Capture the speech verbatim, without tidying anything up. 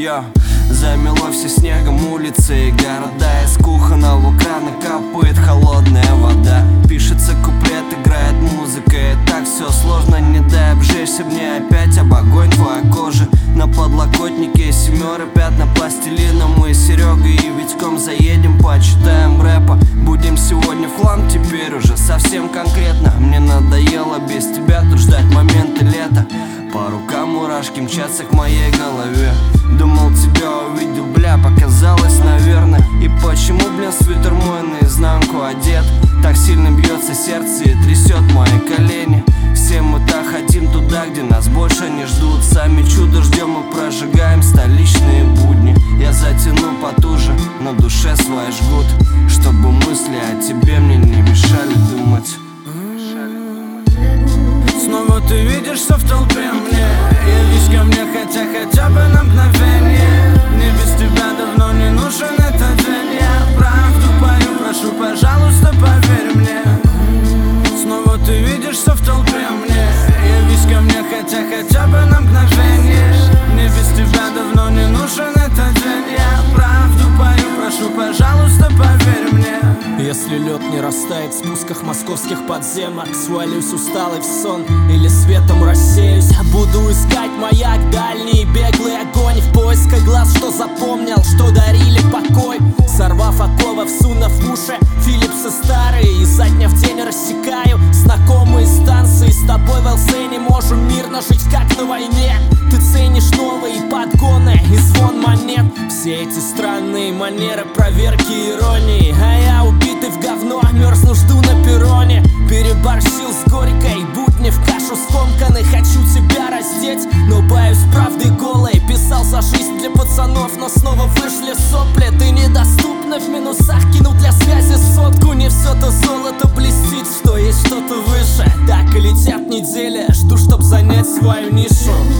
Йо, замело все снегом улицы и города. Из кухонного крана капает холодная вода. Пишется куплет, играет музыка, и так все сложно. Не дай обжечься мне опять об огонь. Твоя кожа на подлокотнике, семеры, пятна пластилина. Мы с Серегой и Витьком заедем, почитаем рэпа. Будем сегодня в хлам, теперь уже совсем конкретно. Мне надоело без тебя тут ждать моменты лета. По рукам мурашки мчатся к моей голове. Думал, тебя увидел, бля, показалось, наверное. И почему, бля, свитер мой наизнанку одет? Так сильно бьется сердце и трясет мои колени. Все мы так хотим туда, где нас больше не ждут. Сами чудо ждем и прожигаем столичные будни. Я затяну потуже, на душе свои жгут, чтобы мысли о тебе мне не мешали думать. Снова ты видишься в толпе мне. Явись ко мне хотя хотя бы на мгновение. Мне без тебя давно не нужен этот день. Я правду пою, прошу, пожалуйста, поверь мне. Снова ты видишься в толпе мне. Явись ко мне хотя хотя бы на мгновение. Мне без тебя давно не нужен этот день. Я правду пою, прошу, пожалуйста, поверь мне. Если лед не растает в спусках московских подземок, свалюсь усталый в сон или светом рассеюсь. Буду искать маяк, дальний беглый огонь в поисках глаз, что запомнил, что дарили покой. Сорвав оковы, всунув в уши Филипсы старые, изо дня в день рассекаю знакомые станции. С тобой в эл си не можем мирно жить, как на войне. Ты ценишь новые подгоны и звон монет. Все эти странные манеры проверки иронии, а я убитый в говно, мерзну, жду на перроне. Переборщил с горькой, будни в кашу скомканы. Хочу тебя раздеть, но боюсь правды голой. Писал за жизнь для пацанов, но снова вышли сопли. Ты недоступна в минусах, кину для связи сотку. Не все то золото блестит, что есть что-то выше. Так и летят недели, жду, чтоб занять свою нишу.